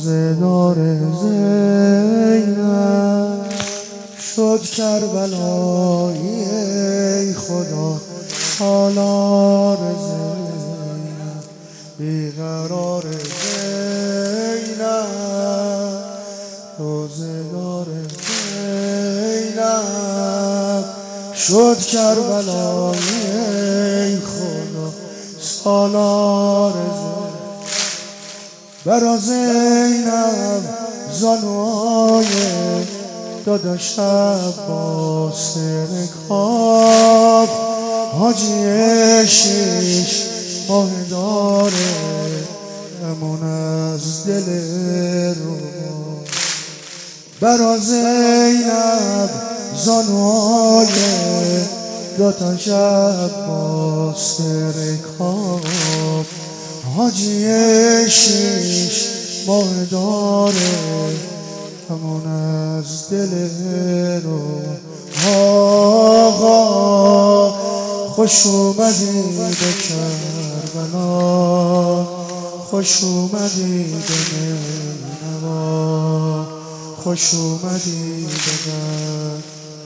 روزگار زینب شد کربلایی ای خدا سالار زینب بیقرار زینب روزگار زینب شد کربلایی ای خدا سالار زینب برا زینب زانوهای داداش عباس رکاب حاجی 6 ماه داره امون از دل رو برا زینب زانوهای داداش عباس رکاب حاجی 6 ماه داره همون از دل رو آقا خوش اومدی به کربلا خوش اومدی به نینوا خوش اومدی به غد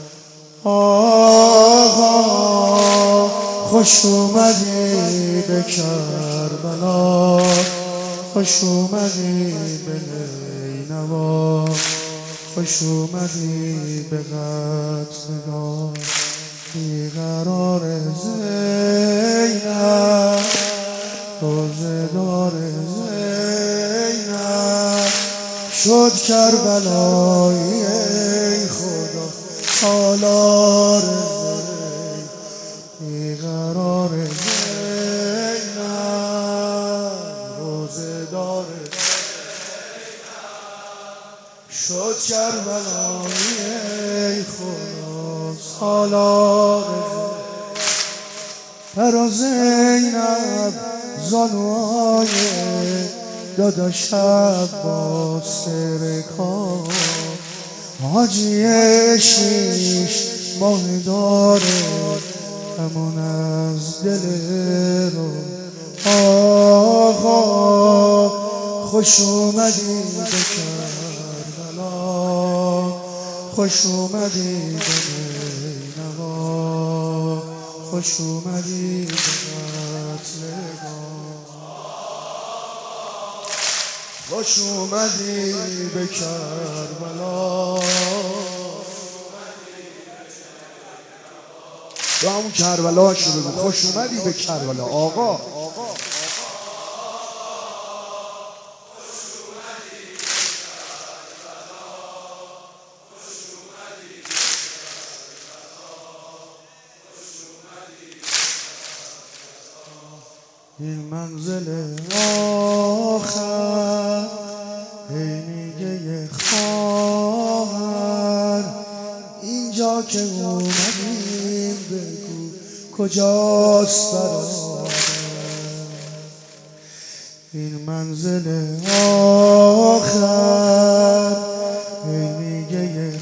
آقا خوش اومدی به کربلا خوش اومدی به نینوا خوش اومدی به قتلگاه بیقرار زینب روزگار زینب شد کربلایی ای خدا سالار زینب بیقرار زینب روزگار شد کربلایی ای خدا سالار برا زینب زانوهای داداش عباس رکاب حاجی 6 ماه داره همون از دل رو آقا خوش اومدی به کربلا خوش اومدی به نینوا خوش اومدی به قتلگاه خوش اومدی به کربلا تو همون کربلا شو بگو خوش اومدی به کربلا آقا این منزل آخر هی میگه خواهر اینجا که اومدیم بگو کجاست برادر این منزل آخر هی میگه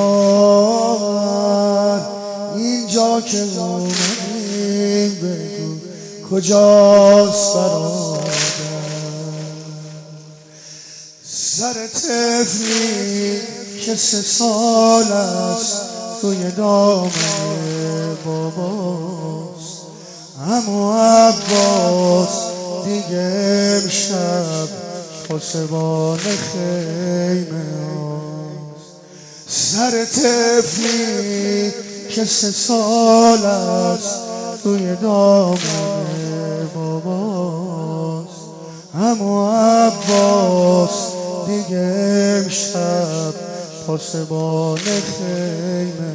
خواهر اینجا که اومدیم بگو کجاست برادر سر طفلی که 3 سال است توی دامن باباست عمو عباس دیگه امشب پاسبان خیمه هاست سر طفلی که 3 سال است توی دامن باباست عمو عباس دیگه امشب پاسبان خیمه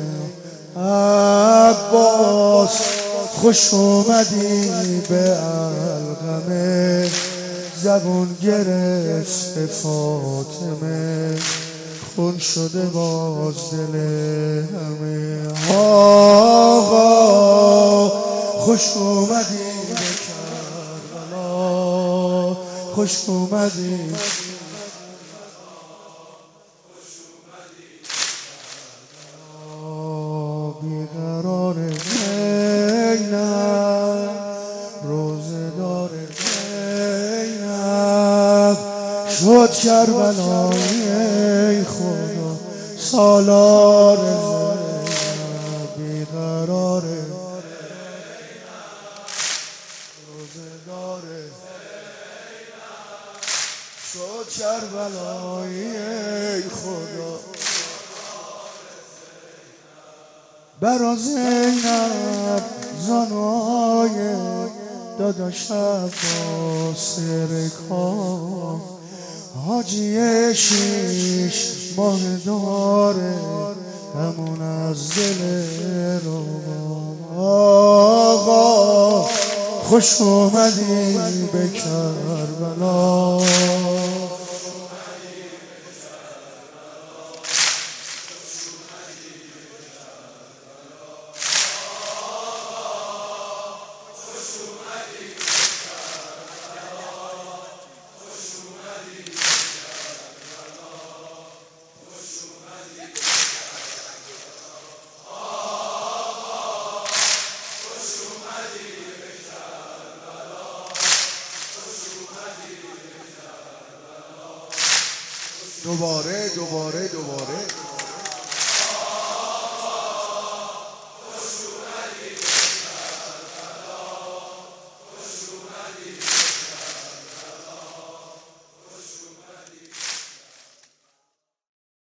عباس خوش اومدی به علقمه زبون گرفت فاطمه خون شده باز دل همه آقا خوش اومدی به کربلا خوش اومدی بیقرار زینب روزگار زینب شد کربلایی ای خدا سالار بیقراره روزگاره شد کربلایی ای خدا برا زینب زنای داداش عباس رکا حاجی 6 ماه داره همون از دل رو آقا خوش اومدی به کربلا دوباره